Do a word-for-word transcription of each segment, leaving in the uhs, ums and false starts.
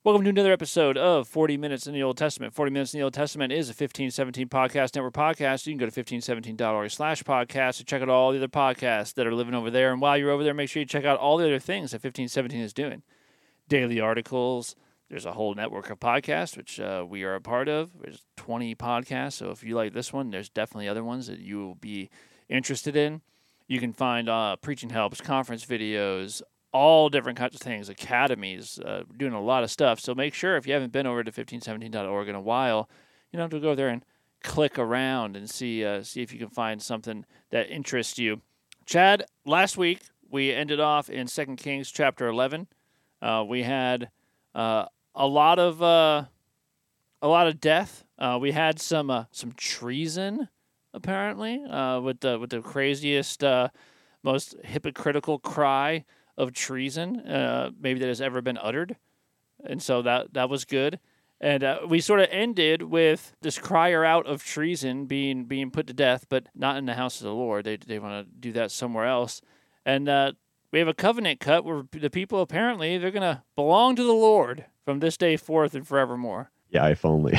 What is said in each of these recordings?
Welcome to another episode of forty minutes in the Old Testament. forty minutes in the Old Testament is a fifteen seventeen Podcast Network podcast. You can go to fifteen seventeen dot org slash podcast to check out all the other podcasts that are living over there. And while you're over there, make sure you check out all the other things that fifteen seventeen is doing. Daily articles. There's a whole network of podcasts, which uh, we are a part of. There's twenty podcasts. So if you like this one, there's definitely other ones that you will be interested in. You can find uh, preaching helps, conference videos, all different kinds of things, academies, uh, doing a lot of stuff. So make sure if you haven't been over to fifteen seventeen dot org in a while, you know, to go there and click around and see uh, see if you can find something that interests you. Chad, last week we ended off in Second Kings chapter eleven. Uh, we had uh, a lot of uh, a lot of death. Uh, we had some uh, some treason apparently uh, with the with the craziest, uh, most hypocritical cry of treason, uh, maybe that has ever been uttered, and so that that was good. And uh, we sort of ended with this crier out of treason being being put to death, but not in the house of the Lord. They they want to do that somewhere else. And uh, we have a covenant cut where the people apparently they're gonna belong to the Lord from this day forth and forevermore. Yeah, if only.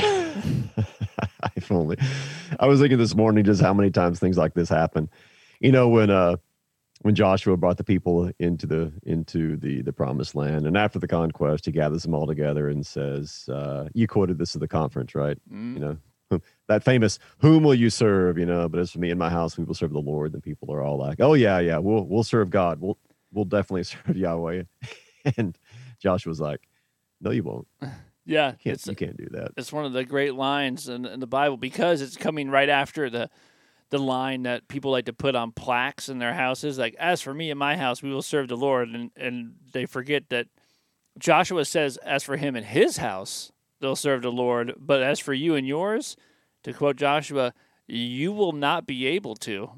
If only. I was thinking this morning just how many times things like this happen. You know, when uh. when Joshua brought the people into the into the the promised land, and after the conquest, he gathers them all together and says, uh, "You quoted this at the conference, right? Mm. You know, that famous, whom will you serve? You know, but as for me and my house, we will serve the Lord." And people are all like, "Oh yeah, yeah, we'll we'll serve God. We'll we'll definitely serve Yahweh." And Joshua's like, "No, you won't. Yeah, you can't, you can't do that." It's one of the great lines in, in the Bible because it's coming right after the. the line that people like to put on plaques in their houses, like, "As for me and my house, we will serve the Lord." And, and they forget that Joshua says, "As for him and his house, they'll serve the Lord. But as for you and yours," to quote Joshua, "you will not be able to,"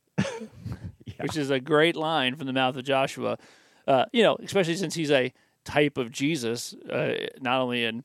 yeah. Which is a great line from the mouth of Joshua, uh, you know, especially since he's a type of Jesus, uh, not only in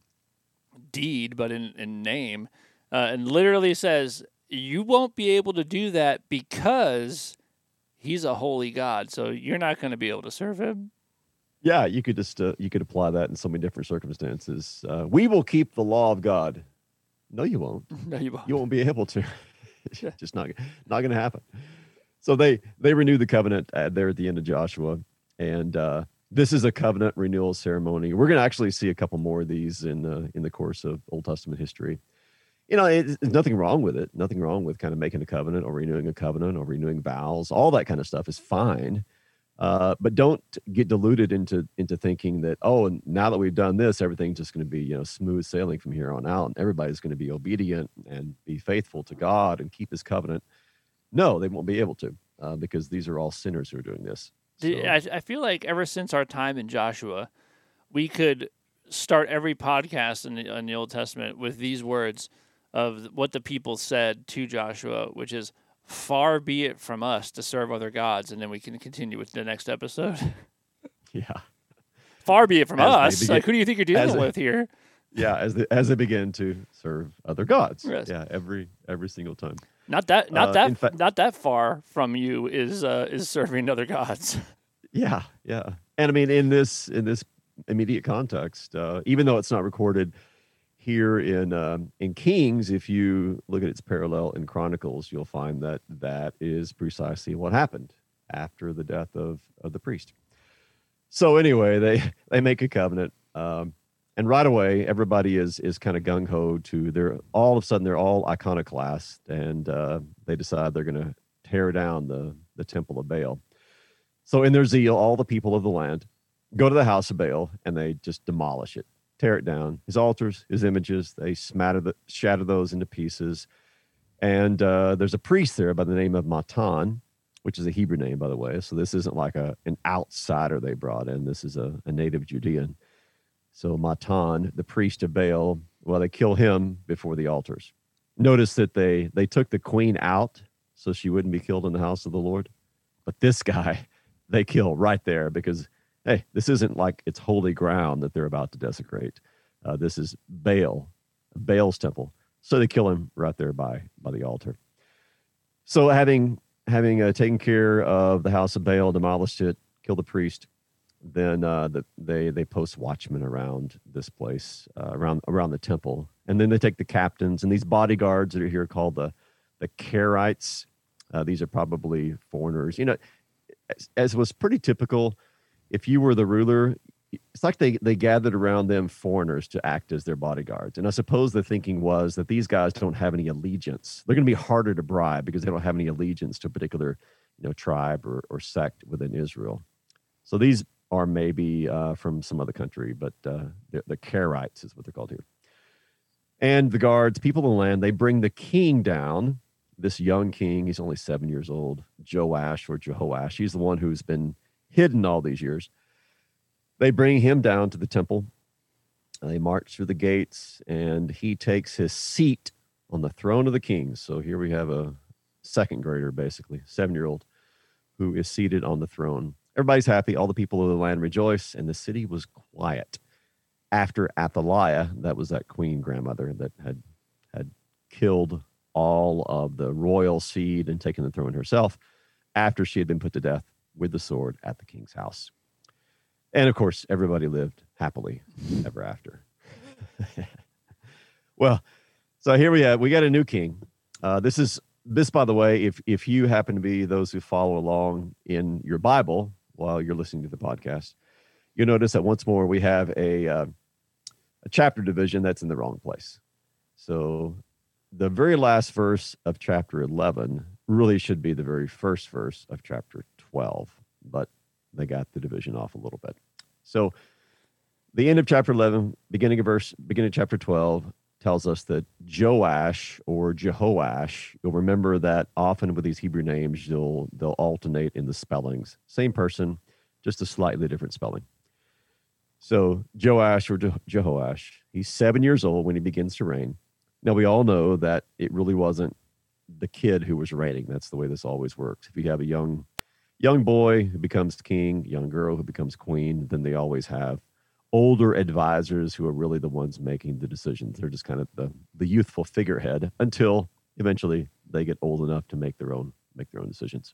deed, but in, in name, uh, and literally says, you won't be able to do that because he's a holy God. So you're not going to be able to serve him. Yeah, you could just uh, you could apply that in so many different circumstances. Uh, we will keep the law of God. No, you won't. No, you won't. You won't be able to. Just not not going to happen. So they they renewed the covenant uh, there at the end of Joshua, and uh, this is a covenant renewal ceremony. We're going to actually see a couple more of these in uh, in the course of Old Testament history. You know, it, there's nothing wrong with it. Nothing wrong with kind of making a covenant or renewing a covenant or renewing vows. All that kind of stuff is fine. Uh, but don't get deluded into into thinking that, oh, and now that we've done this, everything's just going to be, you know, smooth sailing from here on out, and everybody's going to be obedient and be faithful to God and keep his covenant. No, they won't be able to uh, because these are all sinners who are doing this. So. I, I feel like ever since our time in Joshua, we could start every podcast in the, in the Old Testament with these words of what the people said to Joshua, which is, "Far be it from us to serve other gods," and then we can continue with the next episode. Yeah. Far be it from as us. Begin, like, who do you think you're dealing they, with here? Yeah, as they, as they begin to serve other gods. Yes. Yeah, every every single time. Not that not uh, that fact, not that far from you is uh, is serving other gods. Yeah, yeah. And I mean, in this in this immediate context, uh, even though it's not recorded here in um, in Kings, if you look at its parallel in Chronicles, you'll find that that is precisely what happened after the death of, of the priest. So anyway, they, they make a covenant, um, and right away, everybody is is kind of gung-ho to, they're all of a sudden, they're all iconoclast, and uh, they decide they're going to tear down the, the temple of Baal. So in their zeal, all the people of the land go to the house of Baal, and they just demolish it. Tear it down. His altars, his images, they smatter the, shatter those into pieces. And uh, there's a priest there by the name of Matan, which is a Hebrew name, by the way. So this isn't like a an outsider they brought in. This is a, a native Judean. So Matan, the priest of Baal, well, they kill him before the altars. Notice that they they took the queen out so she wouldn't be killed in the house of the Lord. But this guy, they kill right there because, hey, this isn't like it's holy ground that they're about to desecrate. Uh, this is Baal, Baal's temple. So they kill him right there by, by the altar. So having having uh, taken care of the house of Baal, demolished it, killed the priest, then uh, the, they they post watchmen around this place, uh, around around the temple, and then they take the captains and these bodyguards that are here called the the Karaites. Uh, these are probably foreigners. You know, as, as was pretty typical, if you were the ruler, it's like they they gathered around them foreigners to act as their bodyguards. And I suppose the thinking was that these guys don't have any allegiance. They're going to be harder to bribe because they don't have any allegiance to a particular, you know, tribe or, or sect within Israel. So these are maybe uh, from some other country, but uh, the, the Karaites is what they're called here. And the guards, people in the land, they bring the king down, this young king. He's only seven years old, Joash or Jehoash. He's the one who's been hidden all these years. They bring him down to the temple. They march through the gates, and he takes his seat on the throne of the kings. So here we have a second grader, basically, seven-year-old, who is seated on the throne. Everybody's happy. All the people of the land rejoice, and the city was quiet. After Athaliah, that was that queen grandmother that had had killed all of the royal seed and taken the throne herself, after she had been put to death with the sword at the king's house. And of course, everybody lived happily ever after. Well, so here we have, we got a new king. Uh, this is, this, by the way, if if you happen to be those who follow along in your Bible while you're listening to the podcast, you'll notice that once more we have a, uh, a chapter division that's in the wrong place. So the very last verse of chapter eleven really should be the very first verse of chapter twelve, but they got the division off a little bit. So the end of chapter eleven, beginning of verse, beginning of chapter twelve, tells us that Joash or Jehoash, you'll remember that often with these Hebrew names, you'll they'll alternate in the spellings. Same person, just a slightly different spelling. So Joash or Je- Jehoash, he's seven years old when he begins to reign. Now, we all know that it really wasn't the kid who was reigning. That's the way this always works. If you have a young young boy who becomes king, young girl who becomes queen, then they always have older advisors who are really the ones making the decisions. They're just kind of the, the youthful figurehead until eventually they get old enough to make their own make their own decisions.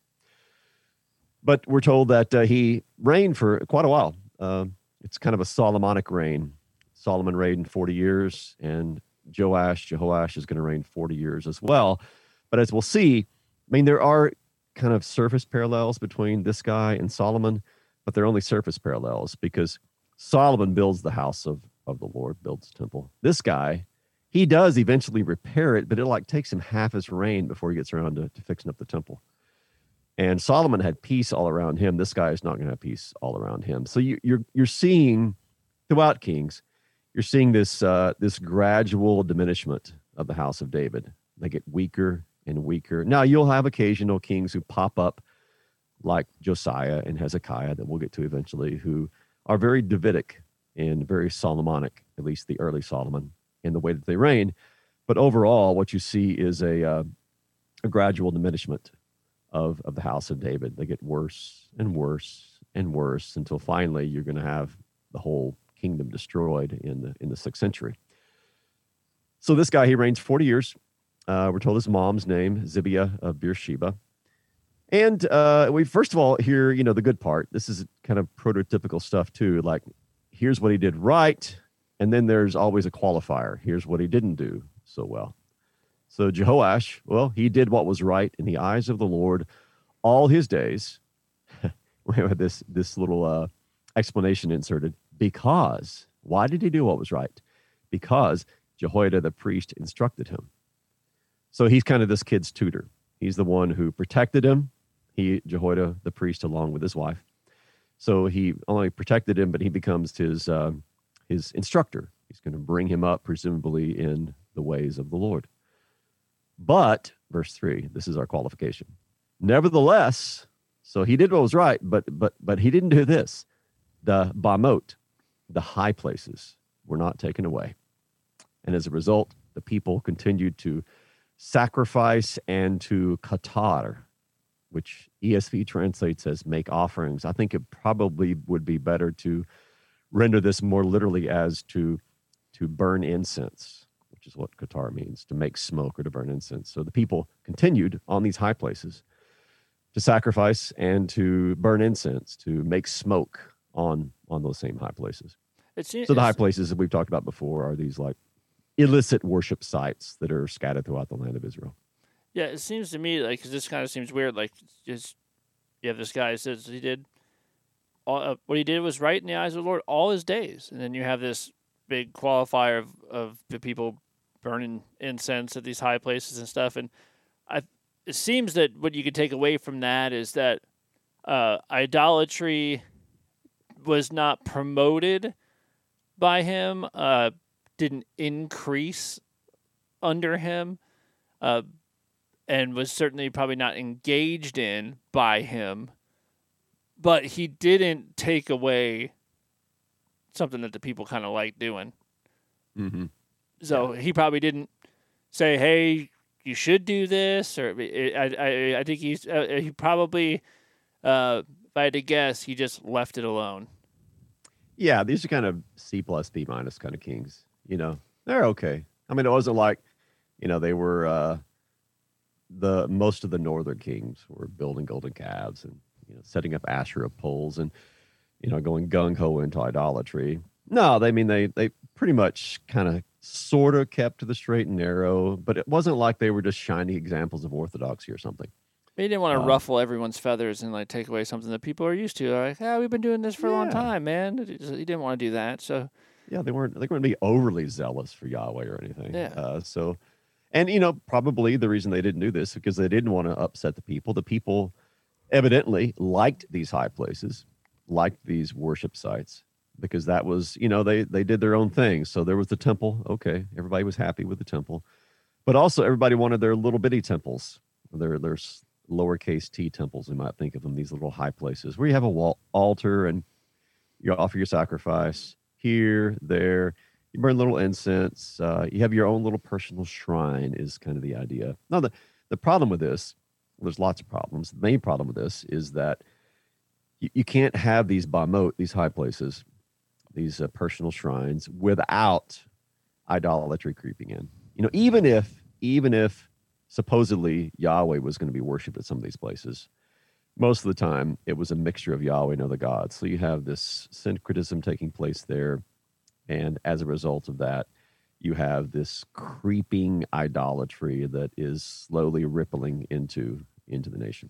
But we're told that uh, he reigned for quite a while. Uh, it's kind of a Solomonic reign. Solomon reigned forty years, and Joash, Jehoash is going to reign forty years as well. But as we'll see, I mean, there are kind of surface parallels between this guy and Solomon, but they're only surface parallels because Solomon builds the house of, of the Lord, builds the temple. This guy, he does eventually repair it, but it like takes him half his reign before he gets around to, to fixing up the temple. And Solomon had peace all around him. This guy is not going to have peace all around him. So you, you're you're seeing throughout Kings, you're seeing this uh, this gradual diminishment of the house of David. They get weaker and weaker. Now you'll have occasional kings who pop up, like Josiah and Hezekiah, that we'll get to eventually, who are very Davidic and very Solomonic, at least the early Solomon, in the way that they reign. But overall, what you see is a uh, a gradual diminishment of, of the house of David. They get worse and worse and worse until finally you're going to have the whole kingdom destroyed in the in the sixth century. So this guy, he reigns forty years. Uh, we're told his mom's name, Zibiah of Beersheba. And uh, we first of all hear, you know, the good part. This is kind of prototypical stuff too. Like, here's what he did right, and then there's always a qualifier. Here's what he didn't do so well. So Jehoash, well, he did what was right in the eyes of the Lord all his days. We have this this little uh, explanation inserted. Because, why did he do what was right? Because Jehoiada the priest instructed him. So he's kind of this kid's tutor. He's the one who protected him. He, Jehoiada the priest, along with his wife. So he only protected him, but he becomes his uh, his instructor. He's going to bring him up, presumably, in the ways of the Lord. But, verse three, this is our qualification. Nevertheless, so he did what was right, but but but he didn't do this. The Bamot, the high places, were not taken away. And as a result, the people continued to sacrifice and to katar, which E S V translates as make offerings. I think it probably would be better to render this more literally as to, to burn incense, which is what katar means, to make smoke or to burn incense. So the people continued on these high places to sacrifice and to burn incense, to make smoke on on those same high places. It seems, So the high places that we've talked about before are these like illicit worship sites that are scattered throughout the land of Israel. yeah, it seems to me like 'cause this kind of seems weird. Like, just you have this guy who says he did all, uh, what he did was right in the eyes of the Lord all his days, and then you have this big qualifier of of the people burning incense at these high places and stuff. And I, it seems that what you could take away from that is that uh, idolatry was not promoted by him, uh, didn't increase under him, uh, and was certainly probably not engaged in by him. But he didn't take away something that the people kind of like doing. Mm-hmm. So he probably didn't say, "Hey, you should do this," or I, I, I think he's uh, he probably, uh, if I had to guess, he just left it alone. Yeah, these are kind of C plus B minus kind of kings. You know, they're okay. I mean, it wasn't like, you know, they were uh, the most of the northern kings were building golden calves and, you know, setting up Asherah poles and, you know, going gung ho into idolatry. No, they I mean they they pretty much kind of sort of kept to the straight and narrow, but it wasn't like they were just shining examples of orthodoxy or something. He didn't want to Um, ruffle everyone's feathers and like take away something that people are used to. They're like, "Yeah, we've been doing this for a long Yeah. time, man." He didn't want to do that. So Yeah, they weren't they weren't be overly zealous for Yahweh or anything. Yeah. Uh, so, and you know, probably the reason they didn't do this is because they didn't want to upset the people. The people evidently liked these high places, liked these worship sites, because that was, you know, they they did their own thing. So there was the temple. Okay, everybody was happy with the temple, but also everybody wanted their little bitty temples, their their s- lowercase t temples. We might think of them, these little high places where you have a wall, altar and you offer your sacrifice here, there. You burn little incense. Uh, you have your own little personal shrine. Is kind of the idea. Now the the problem with this, well, there's lots of problems. The main problem with this is that you, you can't have these bamot, these high places, these uh, personal shrines, without idolatry creeping in. You know, even if even if supposedly Yahweh was going to be worshipped at some of these places, most of the time it was a mixture of Yahweh and other gods. So you have this syncretism taking place there, and as a result of that, you have this creeping idolatry that is slowly rippling into into the nation.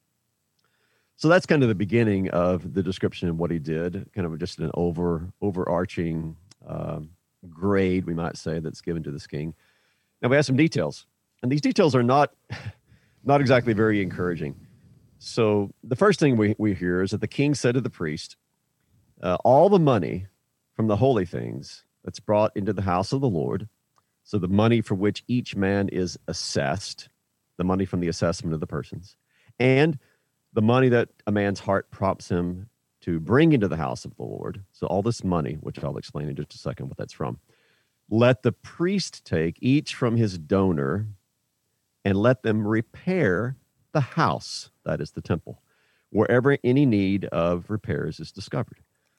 So that's kind of the beginning of the description of what he did, kind of just an over overarching um, grade, we might say, that's given to this king. Now we have some details, and these details are not not exactly very encouraging. So the first thing we, we hear is that the king said to the priest, uh, all the money from the holy things that's brought into the house of the Lord, so the money for which each man is assessed, the money from the assessment of the persons, and the money that a man's heart prompts him to bring into the house of the Lord. So all this money, which I'll explain in just a second what that's from, let the priest take each from his donor and let them repair the house, that is the temple, wherever any need of repairs is discovered.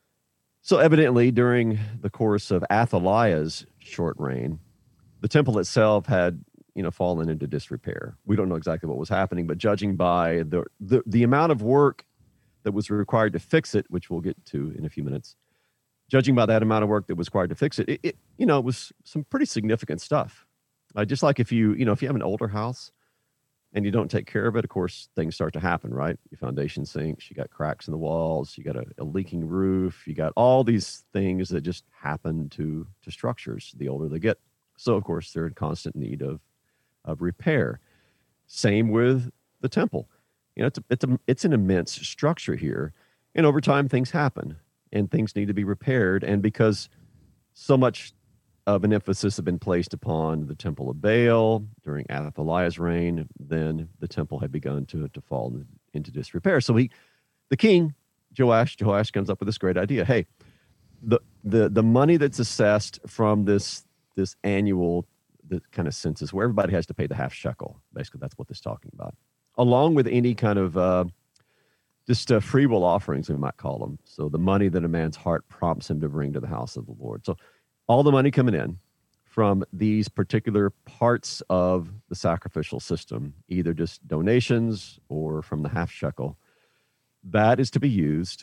So evidently, during the course of Athaliah's short reign, the temple itself had, you know, fallen into disrepair. We don't know exactly what was happening, but judging by the, the, the amount of work that was required to fix it, which we'll get to in a few minutes, judging by that amount of work that was required to fix it, it, it you know, it was some pretty significant stuff. Uh, just like if you, you know, if you have an older house and you don't take care of it, of course, things start to happen, right? Your foundation sinks, you got cracks in the walls, you got a, a leaking roof, you got all these things that just happen to to structures the older they get. So, of course, they're in constant need of of repair. Same with the temple. You know, it's a, it's a, it's an immense structure here, and over time things happen, and things need to be repaired. And because so much of an emphasis had been placed upon the temple of Baal during Athaliah's reign, then the temple had begun to to fall into disrepair. So he, the king, Joash, Joash comes up with this great idea. Hey, the the the money that's assessed from this this annual the kind of census where everybody has to pay the half shekel, basically that's what this is talking about, along with any kind of uh, just uh, free will offerings, we might call them. So the money that a man's heart prompts him to bring to the house of the Lord. So all the money coming in from these particular parts of the sacrificial system, either just donations or from the half shekel, that is to be used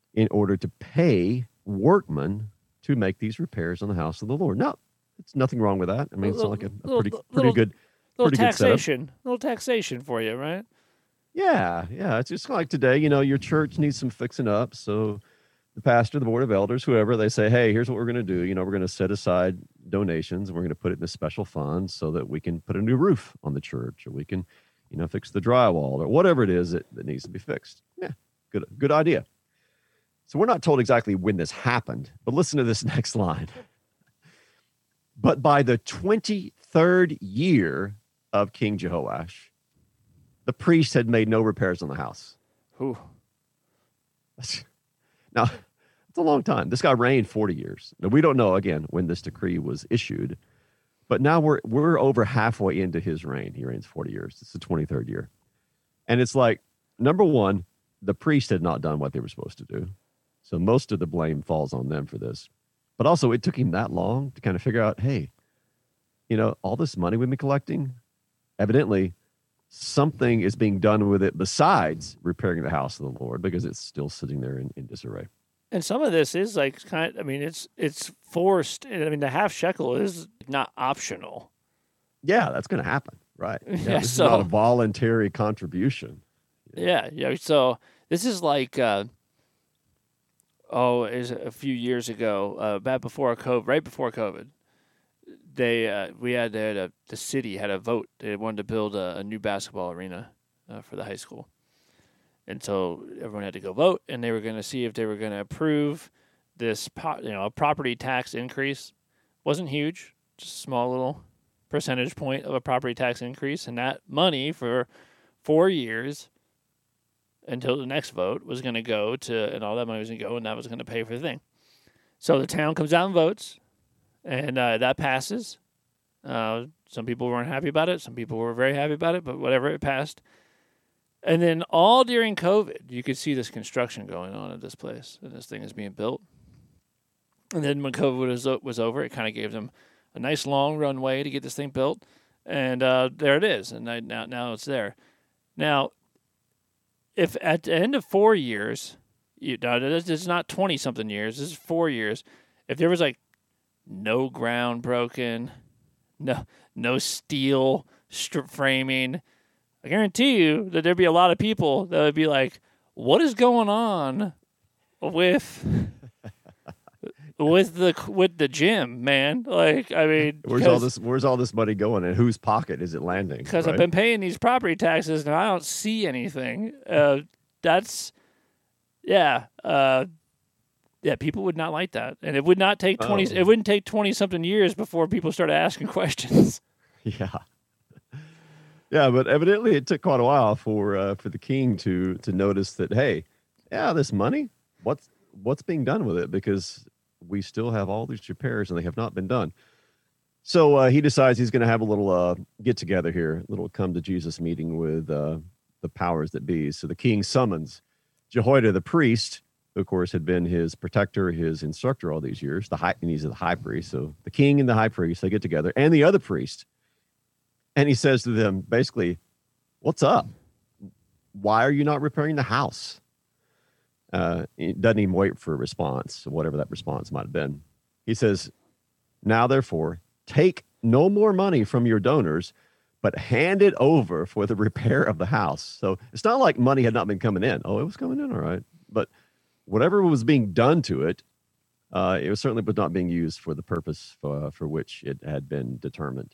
in order to pay workmen to make these repairs on the house of the Lord. Now, it's nothing wrong with that. I mean, it's not like a, a Little- pretty, little- pretty good, little pretty good setup. taxation, little taxation for you, right? Yeah, yeah. It's just like today, you know, your church needs some fixing up. So the pastor, the board of elders, whoever, they say, hey, here's what we're going to do. You know, we're going to set aside donations and we're going to put it in a special fund so that we can put a new roof on the church, or we can, you know, fix the drywall, or whatever it is that, that needs to be fixed. Yeah, good, good idea. So we're not told exactly when this happened, but listen to this next line. But by the twenty-third year of King Jehoash, the priest had made no repairs on the house. Ooh. Now, it's a long time. This guy reigned forty years. Now, we don't know, again, when this decree was issued, but now we're we're over halfway into his reign. He reigns forty years. It's the twenty-third year. And it's like, number one, the priest had not done what they were supposed to do. So most of the blame falls on them for this. But also, it took him that long to kind of figure out, hey, you know, all this money we've been collecting, evidently, something is being done with it besides repairing the house of the Lord, because it's still sitting there in, in disarray. And some of this is like kind of, I mean, it's it's forced. I mean, the half shekel is not optional. Yeah, that's going to happen, right? Yeah, Yeah, this so- is not a voluntary contribution. Yeah, yeah. So this is like, uh, oh, is a few years ago, uh, back before COVID, right before COVID, they uh, we had, they had a, the city had a vote. They wanted to build a, a new basketball arena uh, for the high school, and so everyone had to go vote, and they were going to see if they were going to approve this, po- you know, a property tax increase. Wasn't huge, just a small little percentage point of a property tax increase, and that money for four years until the next vote was going to go to, and all that money was going to go, and that was going to pay for the thing. So the town comes out and votes, and uh, that passes. Uh, some people weren't happy about it. Some people were very happy about it, but whatever, it passed. And then all during COVID, you could see this construction going on at this place, and this thing is being built. And then when COVID was, was over, it kind of gave them a nice long runway to get this thing built, and uh, there it is, and I, now now it's there. Now, if at the end of four years, you, now this is not twenty-something years, this is four years, if there was like no ground broken, no no steel strip framing, I guarantee you that there'd be a lot of people that would be like, what is going on with with the with the gym, man? Like, I mean, Where's all this? Where's all this money going? And whose pocket is it landing? Because right? I've been paying these property taxes and I don't see anything. Uh, that's, yeah, uh, yeah. People would not like that, and it would not take twenty. Oh. It wouldn't take twenty something years before people started asking questions. Yeah, yeah. But evidently, it took quite a while for uh, for the king to to notice that. Hey, yeah, this money. What's what's being done with it? Because we still have all these repairs and they have not been done. So uh, he decides he's going to have a little uh, get together here, a little come to Jesus meeting with uh, the powers that be. So the king summons Jehoiada the priest, who of course had been his protector, his instructor all these years. The high, and he's the high priest. So the king and the high priest, they get together, and the other priest. And he says to them, basically, what's up? Why are you not repairing the house? Uh, he doesn't even wait for a response, whatever that response might have been. He says, now, therefore, take no more money from your donors, but hand it over for the repair of the house. So it's not like money had not been coming in. Oh, it was coming in, all right. But whatever was being done to it, uh, it was certainly was not being used for the purpose for, for which it had been determined.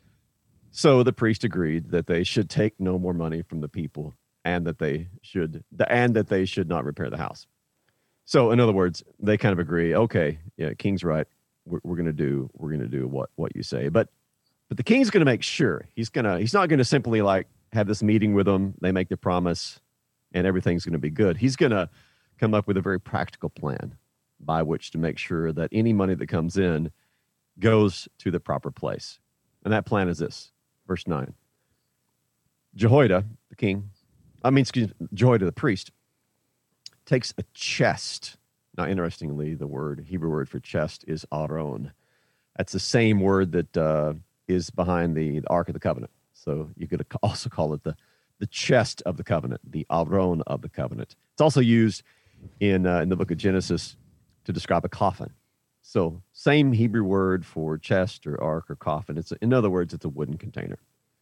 So the priest agreed that they should take no more money from the people, and that they should, and that they should not repair the house. So, in other words, they kind of agree. Okay, yeah, King's right. We're, we're going to do, we're going to do what what you say. But, but the king's going to make sure he's gonna, he's not going to simply like have this meeting with them. They make the promise, and everything's going to be good. He's going to come up with a very practical plan by which to make sure that any money that comes in goes to the proper place. And that plan is this, verse nine. Jehoiada, the king, I mean, excuse me, Jehoiada the priest, takes a chest. Now, interestingly, the word, Hebrew word for chest is aron. That's the same word that uh, is behind the, the Ark of the Covenant. So you could also call it the, the chest of the covenant, the aron of the covenant. It's also used in uh, in the book of Genesis to describe a coffin. So same Hebrew word for chest or ark or coffin. It's a, in other words, it's a wooden container.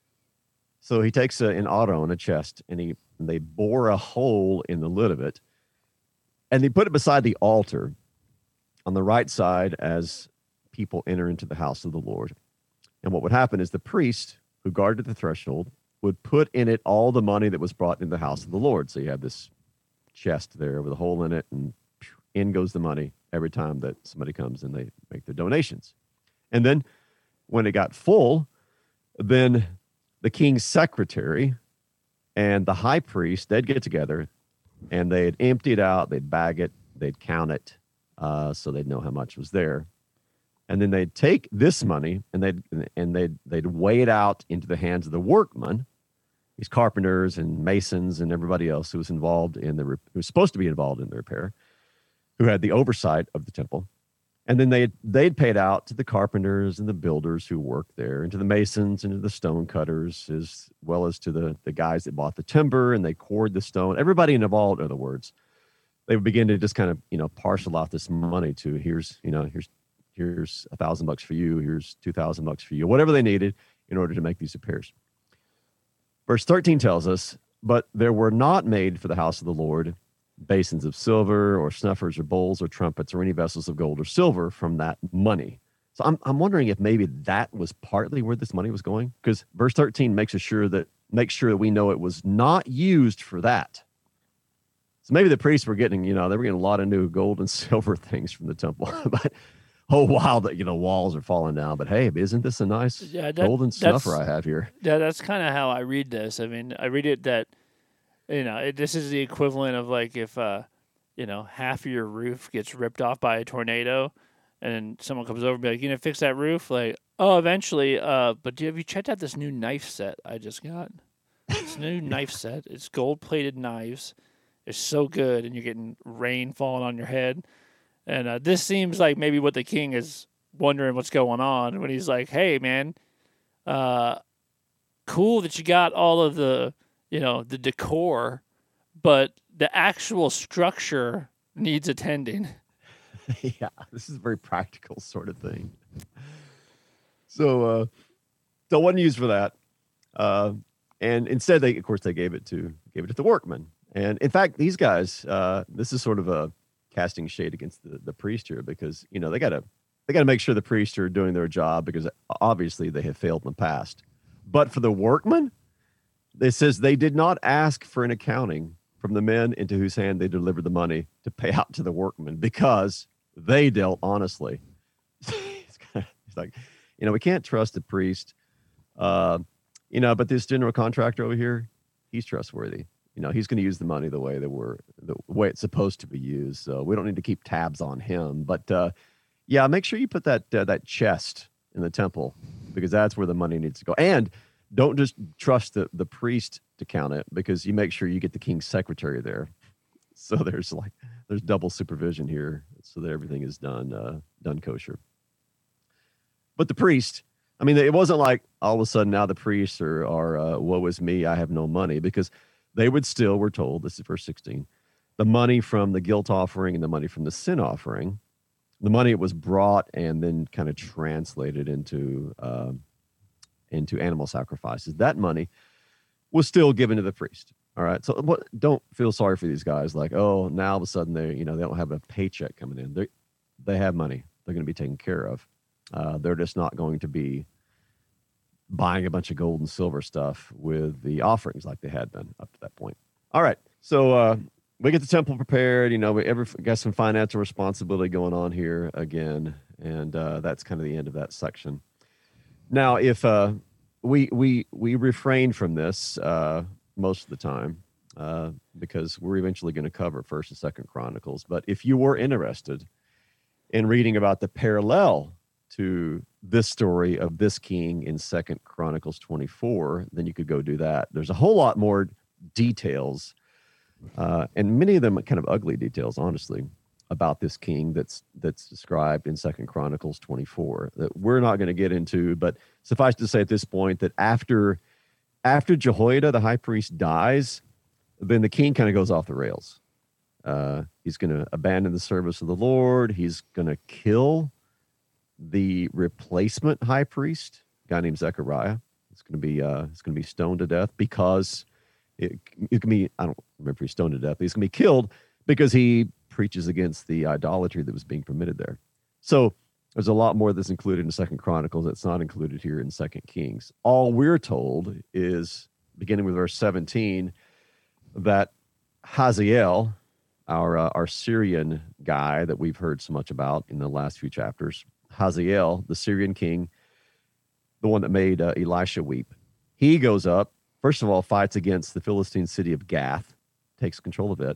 So he takes a, an aron, a chest, and he and they bore a hole in the lid of it, and they put it beside the altar on the right side as people enter into the house of the Lord. And what would happen is the priest who guarded the threshold would put in it all the money that was brought into the house of the Lord. So you have this chest there with a hole in it, and in goes the money every time that somebody comes and they make their donations. And then when it got full, then the king's secretary and the high priest, they'd get together and they'd empty it out, they'd bag it, they'd count it, uh, so they'd know how much was there. And then they'd take this money and they'd and they'd they'd weigh it out into the hands of the workmen, these carpenters and masons and everybody else who was involved in the who was supposed to be involved in the repair, who had the oversight of the temple. And then they'd they'd paid out to the carpenters and the builders who worked there, and to the masons and to the stone cutters, as well as to the the guys that bought the timber and they poured the stone. Everybody involved, in other words, they would begin to just kind of you know parcel out this money to here's you know here's. Here's a thousand bucks for you. Here's two thousand bucks for you. Whatever they needed in order to make these repairs. Verse thirteen tells us, but there were not made for the house of the Lord basins of silver or snuffers or bowls or trumpets or any vessels of gold or silver from that money. So I'm I'm wondering if maybe that was partly where this money was going, because verse thirteen makes us sure that makes sure that we know it was not used for that. So maybe the priests were getting, you know, they were getting a lot of new gold and silver things from the temple, but. Oh, wow, that, you know, walls are falling down. But hey, isn't this a nice yeah, that, golden snuffer I have here? Yeah, that's kind of how I read this. I mean, I read it that, you know, it, this is the equivalent of like if, uh, you know, half of your roof gets ripped off by a tornado and someone comes over and be like, you know, fix that roof? Like, oh, eventually. Uh, but do, have you checked out this new knife set I just got? This new knife set. It's gold-plated knives. It's so good, and you're getting rain falling on your head. And uh, this seems like maybe what the king is wondering what's going on when he's like, hey, man, uh, cool that you got all of the, you know, the decor, but the actual structure needs attending. Yeah, this is a very practical sort of thing. So, uh, so it wasn't used for that. Uh, and instead, they, of course, they gave it to gave it to the workmen. And in fact, these guys, uh, this is sort of a casting shade against the, the priest here, because you know they gotta they gotta make sure the priests are doing their job, because obviously they have failed in the past. But for the workmen, it says they did not ask for an accounting from the men into whose hand they delivered the money to pay out to the workmen, because they dealt honestly. it's, kind of, it's like, you know, we can't trust the priest, uh, you know, but this general contractor over here, he's trustworthy. You know, he's going to use the money the way that we're the way it's supposed to be used. So we don't need to keep tabs on him. But uh, yeah, make sure you put that uh, that chest in the temple, because that's where the money needs to go. And don't just trust the, the priest to count it, because you make sure you get the king's secretary there. So there's like there's double supervision here, so that everything is done uh, done kosher. But the priest, I mean, it wasn't like all of a sudden now the priests are are uh, woe is me, I have no money, because they would still, we're told, this is verse sixteen, the money from the guilt offering and the money from the sin offering, the money it was brought and then kind of translated into uh, into animal sacrifices, that money was still given to the priest. All right, so what, don't feel sorry for these guys. Like, oh, now all of a sudden they, you know, they don't have a paycheck coming in. They they have money. They're going to be taken care of. Uh, they're just not going to be buying a bunch of gold and silver stuff with the offerings like they had been up to that point. All right, so uh, we get the temple prepared. You know, we ever got some financial responsibility going on here again, and uh, that's kind of the end of that section. Now, if uh, we we we refrain from this uh, most of the time uh, because we're eventually going to cover First and Second Chronicles, but if you were interested in reading about the parallel to this story of this king in Second Chronicles twenty-four, then you could go do that. There's a whole lot more details, uh, and many of them are kind of ugly details, honestly, about this king that's that's described in Second Chronicles twenty-four that we're not going to get into. But suffice to say at this point that after after Jehoiada, the high priest, dies, then the king kind of goes off the rails. Uh, he's going to abandon the service of the Lord. He's going to kill the replacement high priest, a guy named Zechariah. It's going to be uh, it's going to be stoned to death because it, it can be. I don't remember if he's stoned to death. He's going to be killed because he preaches against the idolatry that was being permitted there. So there's a lot more that's included in Second Chronicles that's not included here in Second Kings. All we're told is, beginning with verse seventeen, that Hazael, our uh, our Syrian guy that we've heard so much about in the last few chapters, Hazael, the Syrian king, the one that made uh, Elisha weep, he goes up, first of all, fights against the Philistine city of Gath, takes control of it,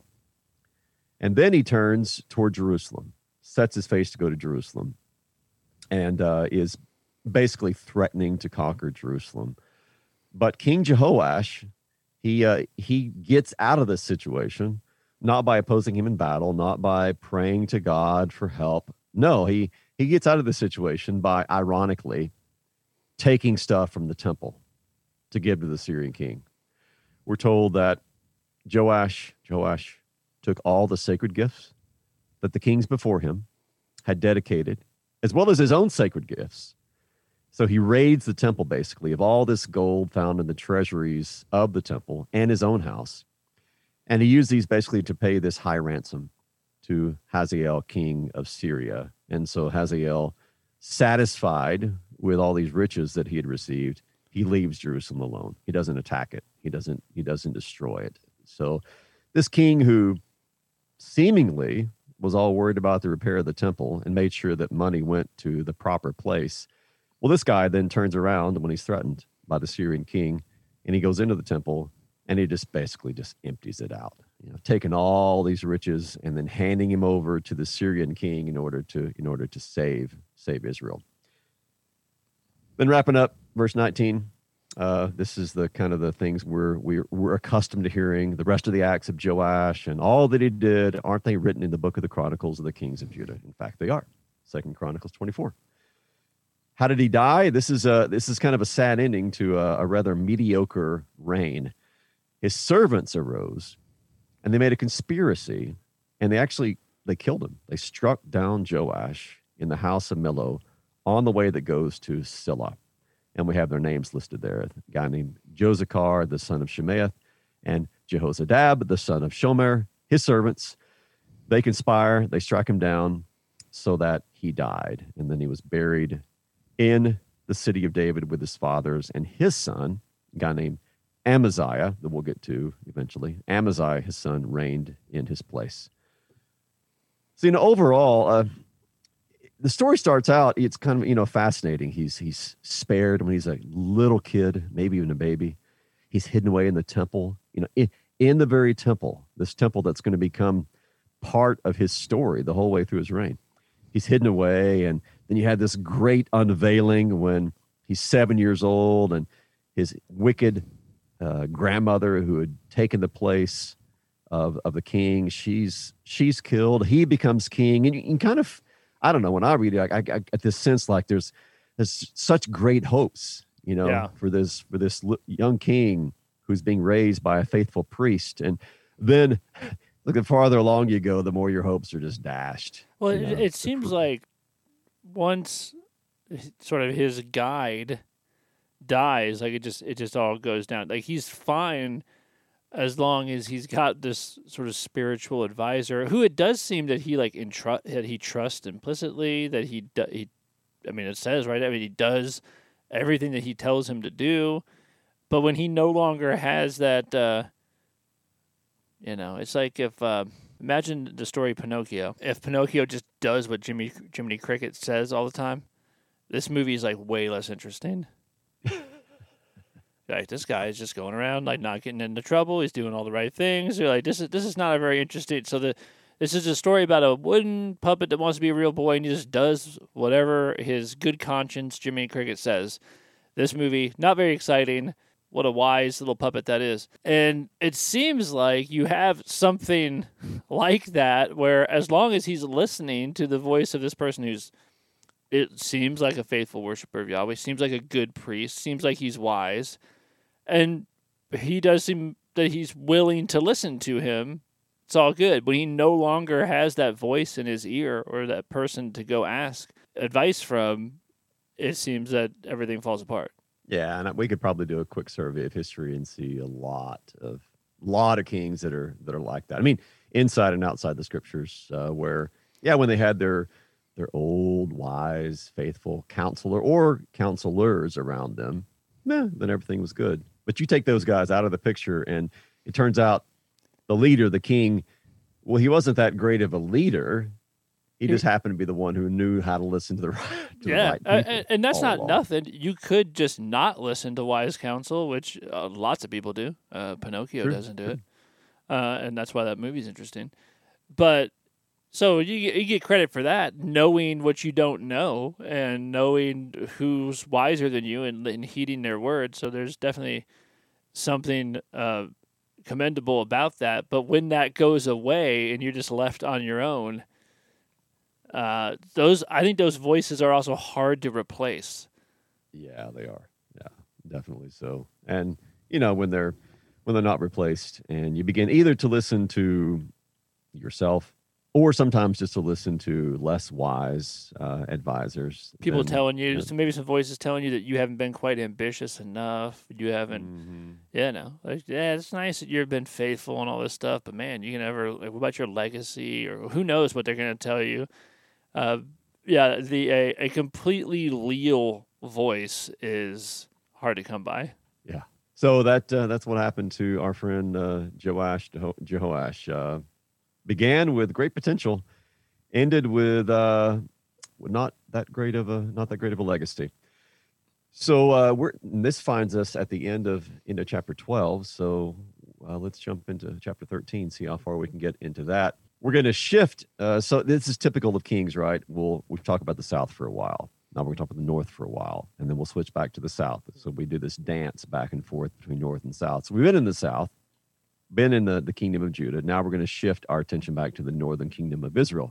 and then he turns toward Jerusalem, sets his face to go to Jerusalem, and uh, is basically threatening to conquer Jerusalem. But King Jehoash, he uh, he gets out of this situation, not by opposing him in battle, not by praying to God for help. No, he he gets out of the situation by, ironically, taking stuff from the temple to give to the Syrian king. We're told that Joash, Joash took all the sacred gifts that the kings before him had dedicated, as well as his own sacred gifts. So he raids the temple, basically, of all this gold found in the treasuries of the temple and his own house. And he used these basically to pay this high ransom to Hazael, king of Syria. And so Hazael, satisfied with all these riches that he had received, he leaves Jerusalem alone. He doesn't attack it. He doesn't, he doesn't destroy it. So this king, who seemingly was all worried about the repair of the temple and made sure that money went to the proper place, well, this guy then turns around when he's threatened by the Syrian king, and he goes into the temple, and he just basically just empties it out, you know, taking all these riches and then handing him over to the Syrian king in order to in order to save save Israel. Then wrapping up, verse nineteen. Uh, this is the kind of the things we're, we're we're accustomed to hearing. The rest of the acts of Joash and all that he did, aren't they written in the book of the Chronicles of the Kings of Judah? In fact, they are. Second Chronicles twenty-four. How did he die? This is a this is kind of a sad ending to a, a rather mediocre reign. His servants arose, and they made a conspiracy, and they actually they killed him. They struck down Joash in the house of Millo on the way that goes to Silla. And we have their names listed there. A guy named Josachar, the son of Shemaeth, and Jehozadab, the son of Shomer, his servants. They conspire, they strike him down so that he died. And then he was buried in the city of David with his fathers, and his son, a guy named Amaziah, that we'll get to eventually. Amaziah, his son, reigned in his place. So, you know, overall, uh, the story starts out, it's kind of, you know, fascinating. He's he's spared when he's a little kid, maybe even a baby. He's hidden away in the temple, you know, in, in the very temple, this temple that's going to become part of his story the whole way through his reign. He's hidden away, and then you had this great unveiling when he's seven years old, and his wicked uh, grandmother, who had taken the place of of the king, she's she's killed. He becomes king, and you can kind of, I don't know, when I read it, I, I, I get this sense like there's there's such great hopes, you know, yeah. for this for this young king who's being raised by a faithful priest, and then look, the farther along you go, the more your hopes are just dashed. Well, it, it seems like once sort of his guide dies, like it just it just all goes down. Like he's fine as long as he's got this sort of spiritual advisor who it does seem that he like entru- that he trusts implicitly, that he do- he I mean it says, right? I mean he does everything that he tells him to do. But when he no longer has that uh you know, it's like if uh, imagine the story Pinocchio. If Pinocchio just does what Jimmy Jiminy Cricket says all the time, this movie is like way less interesting. Like this guy is just going around like not getting into trouble. He's doing all the right things. You're like this is this is not a very interesting. So the this is a story about a wooden puppet that wants to be a real boy and he just does whatever his good conscience Jiminy Cricket says. This movie not very exciting. What a wise little puppet that is. And it seems like you have something like that where as long as he's listening to the voice of this person who's, it seems like a faithful worshiper of Yahweh, seems like a good priest, seems like he's wise, and he does seem that he's willing to listen to him, it's all good. When he no longer has that voice in his ear or that person to go ask advice from, it seems that everything falls apart. Yeah, and we could probably do a quick survey of history and see a lot of lot of kings that are that are like that. I mean, inside and outside the scriptures, uh, where yeah, when they had their their old, wise, faithful counselor or counselors around them, nah, then everything was good. But you take those guys out of the picture, and it turns out the leader, the king, well, he wasn't that great of a leader. He just happened to be the one who knew how to listen to the right, to yeah, the right people. Uh, and that's not along. nothing. You could just not listen to wise counsel, which uh, lots of people do. Uh, Pinocchio True, doesn't do true. it, uh, and that's why that movie's interesting. But so you you get credit for that, knowing what you don't know and knowing who's wiser than you and, and heeding their words. So there's definitely something uh, commendable about that. But when that goes away and you're just left on your own, uh, those I think those voices are also hard to replace. Yeah, they are. Yeah, definitely so. And you know, when they're when they're not replaced, and you begin either to listen to yourself, or sometimes just to listen to less wise uh, advisors. People then, telling you, you know, so maybe some voices telling you that you haven't been quite ambitious enough. You haven't, mhm. yeah, no, like, yeah, it's nice that you've been faithful and all this stuff, but man, you can never. Like, what about your legacy, or who knows what they're going to tell you? Uh, yeah, the a, a completely leal voice is hard to come by. Yeah. So that uh, that's what happened to our friend uh, Joash Jeho- Jehoash. Uh, began with great potential, ended with uh, not that great of a not that great of a legacy. So uh, we're this finds us at the end of into chapter twelve. So uh, let's jump into chapter thirteen. See how far we can get into that. We're going to shift. Uh, so this is typical of Kings, right? We'll we've talked about the South for a while. Now we're going to talk about the North for a while, and then we'll switch back to the South. So we do this dance back and forth between North and South. So we've been in the South, been in the, the kingdom of Judah. Now we're going to shift our attention back to the northern kingdom of Israel.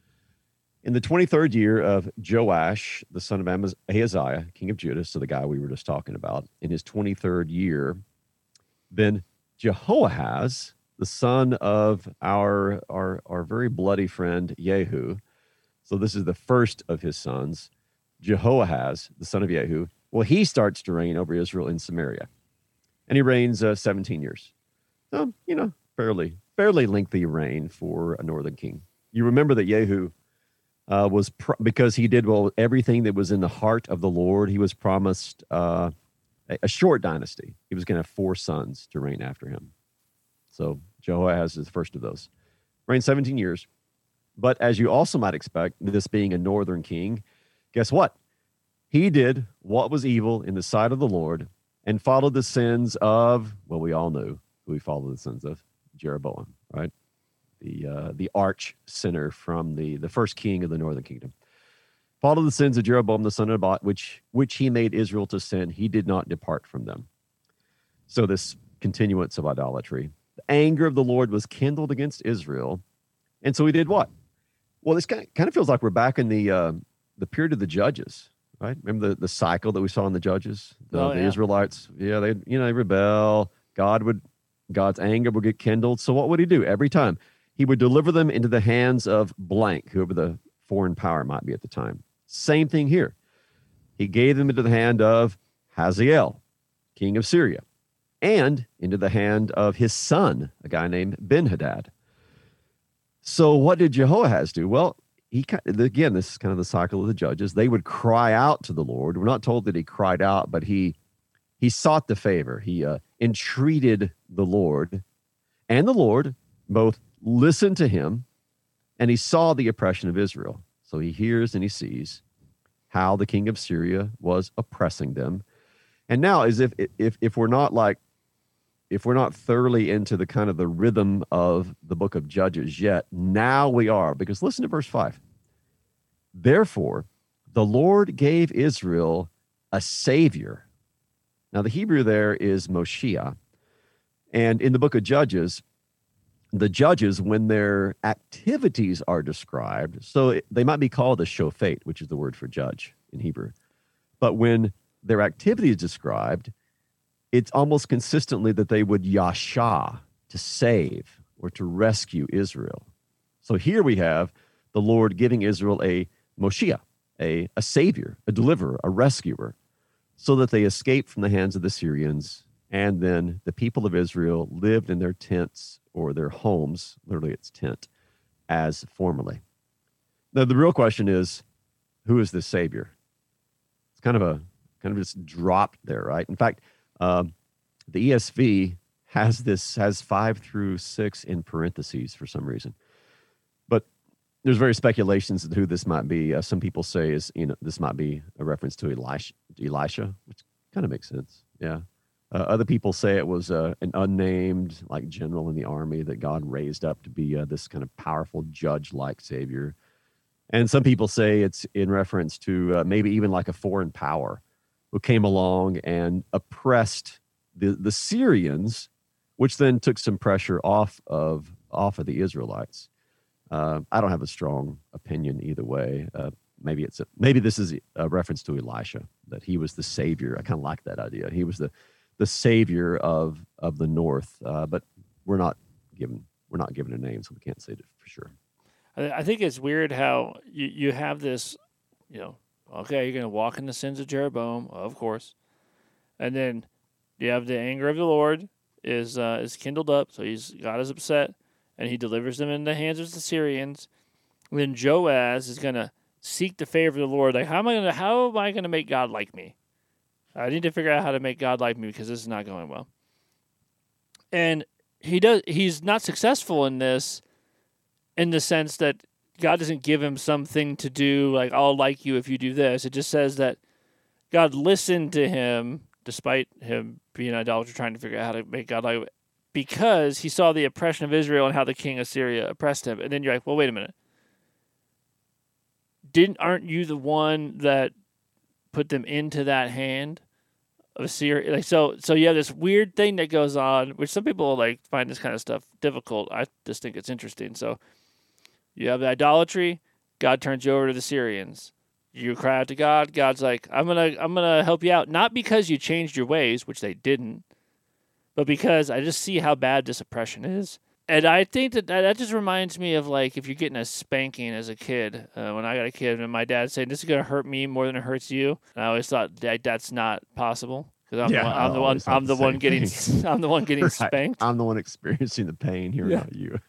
In the twenty-third year of Joash, the son of Amaz- Ahaziah, king of Judah, so the guy we were just talking about, in his twenty-third year, then Jehoahaz, the son of our, our, our very bloody friend Jehu, so this is the first of his sons, Jehoahaz, the son of Jehu, well, he starts to reign over Israel in Samaria. And he reigns uh, seventeen years. So, you know, fairly, fairly lengthy reign for a northern king. You remember that Jehu uh, was, pro- because he did well everything that was in the heart of the Lord, he was promised uh, a, a short dynasty. He was going to have four sons to reign after him. So Jehoahaz is the first of those. Reigned seventeen years. But as you also might expect, this being a northern king, guess what? He did what was evil in the sight of the Lord and followed the sins of, well, we all knew who he followed the sins of, Jeroboam, right? The uh, the arch sinner from the, the first king of the northern kingdom. Followed the sins of Jeroboam, the son of Nebat, which, which he made Israel to sin. He did not depart from them. So this continuance of idolatry. The anger of the Lord was kindled against Israel. And so he did what? Well, this kind of, kind of feels like we're back in the uh, the period of the Judges, right? Remember the, the cycle that we saw in the Judges? The, Oh, the yeah. Israelites, yeah, they you know they rebel. God would God's anger would get kindled. So what would he do every time? He would deliver them into the hands of blank, whoever the foreign power might be at the time. Same thing here. He gave them into the hand of Hazael, king of Syria, and into the hand of his son, a guy named Ben-Hadad. So what did Jehoahaz do? Well, he again, this is kind of the cycle of the Judges. They would cry out to the Lord. We're not told that he cried out, but he he sought the favor. He uh, entreated the Lord, and the Lord both listened to him, and he saw the oppression of Israel. So he hears and he sees how the king of Syria was oppressing them. And now, as if if if we're not like if we're not thoroughly into the kind of the rhythm of the book of Judges yet, now we are, because listen to verse five. Therefore, the Lord gave Israel a savior. Now, the Hebrew there is Moshiach. And in the book of Judges, the judges, when their activities are described, so it, they might be called a shofet, which is the word for judge in Hebrew. But when their activity is described, it's almost consistently that they would yasha, to save. or to rescue Israel. So here we have the Lord giving Israel a Moshiach, a, a savior, a deliverer, a rescuer, so that they escaped from the hands of the Syrians. And then the people of Israel lived in their tents or their homes, literally it's tent, as formerly. Now, the real question is, who is this savior? It's kind of a kind of just dropped there, right? In fact, um, the E S V has this has five through six in parentheses for some reason, but there's various speculations of who this might be. Uh, some people say is you know this might be a reference to Elisha, Elisha, which kind of makes sense. Yeah. Uh, other people say it was uh, an unnamed like general in the army that God raised up to be uh, this kind of powerful judge-like savior. And some people say it's in reference to uh, maybe even like a foreign power who came along and oppressed the, the Syrians, which then took some pressure off of off of the Israelites. Uh, I don't have a strong opinion either way. Uh, maybe it's a, maybe this is a reference to Elisha, that he was the savior. I kind of like that idea. He was the the savior of of the north, uh, but we're not given we're not given a name, so we can't say it for sure. I think it's weird how you, you have this, you know, okay, you're going to walk in the sins of Jeroboam, of course. And then you have the anger of the Lord is uh, is kindled up, so he's God is upset, and he delivers them in the hands of the Syrians. And then Joaz is going to seek the favor of the Lord. Like, how am I going to how am I going to make God like me? I need to figure out how to make God like me because this is not going well. And he does he's not successful in this, in the sense that God doesn't give him something to do, like, I'll like you if you do this. It just says that God listened to him, despite him being an idolater, trying to figure out how to make God like him, because he saw the oppression of Israel and how the king of Syria oppressed him. And then you're like, well, wait a minute. Didn't aren't you the one that put them into that hand of Syria? Like, so so you have this weird thing that goes on, which some people like find this kind of stuff difficult. I just think it's interesting. So you have the idolatry, God turns you over to the Syrians. You cry out to God, God's like, I'm gonna I'm gonna help you out. Not because you changed your ways, which they didn't, but because I just see how bad this oppression is. And I think that that just reminds me of, like, if you're getting a spanking as a kid. Uh, when I got a kid and my dad saying, this is going to hurt me more than it hurts you. And I always thought that that's not possible. Because I'm, Yeah, I'm the one, I'm the the one same getting, thing. I'm the one getting Right. spanked. I'm the one experiencing the pain here, Yeah. not you.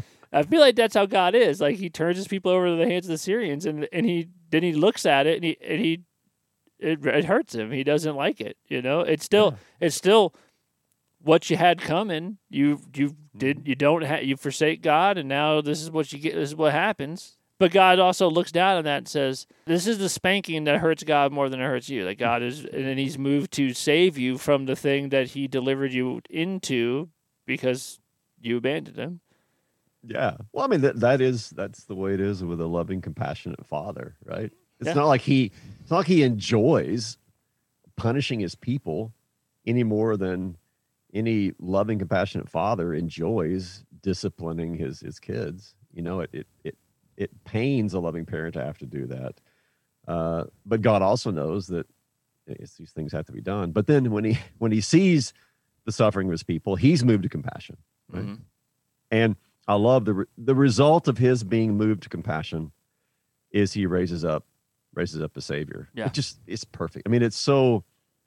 I feel like that's how God is. Like, he turns his people over to the hands of the Syrians, and and he then he looks at it and he and he it, it hurts him. He doesn't like it. You know, it's still Yeah. it's still what you had coming. You you did you don't ha- you forsake God, and now this is what you get. This is what happens. But God also looks down on that and says, "This is the spanking that hurts God more than it hurts you." Like, God is, and then He's moved to save you from the thing that He delivered you into because you abandoned Him. Yeah. Well, I mean, that that is that's the way it is with a loving, compassionate father, right? It's Yeah. not like he it's not like he enjoys punishing his people any more than any loving, compassionate father enjoys disciplining his his kids. You know, it it it it pains a loving parent to have to do that. Uh, but God also knows that it's, these things have to be done. But then when he when he sees the suffering of his people, he's moved to compassion, right? Mm-hmm. And I love the re- the result of his being moved to compassion is he raises up raises up a savior. Yeah. It just it's perfect. I mean, it's so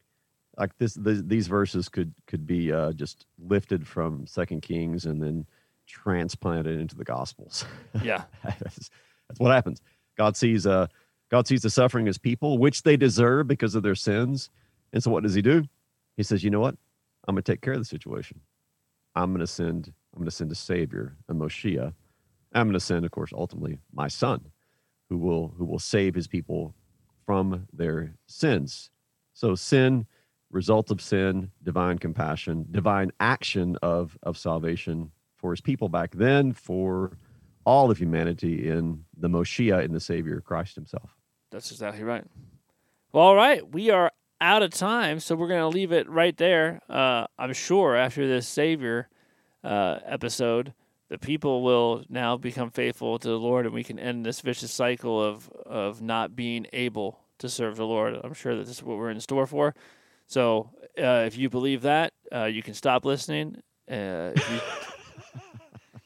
like this. The, these verses could could be uh, just lifted from Second Kings and then transplanted into the Gospels. Yeah. that's, that's what happens. God sees uh God sees the suffering of his people, which they deserve because of their sins. And so what does he do? He says, you know what? I'm going to take care of the situation. I'm going to send I'm going to send a savior, a Moshiach. I'm going to send, of course, ultimately my son, who will who will save his people from their sins. So sin, result of sin, divine compassion, divine action of of salvation for his people back then, for all of humanity in the Moshiach, in the Savior, Christ himself. That's exactly right. Well, all right. We are out of time, so we're going to leave it right there. Uh, I'm sure after this Savior uh, episode, the people will now become faithful to the Lord, and we can end this vicious cycle of, of not being able to serve the Lord. I'm sure that this is what we're in store for. So uh, if you believe that, uh, you can stop listening. Uh, if you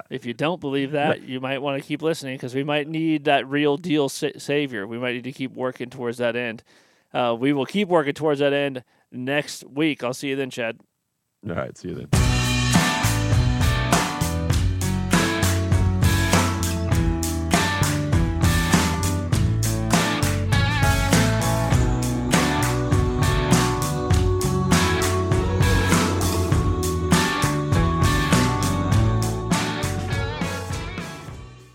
If you don't believe that, you might want to keep listening because we might need that real deal sa- savior. We might need to keep working towards that end. Uh, we will keep working towards that end next week. I'll see you then, Chad. All right. See you then.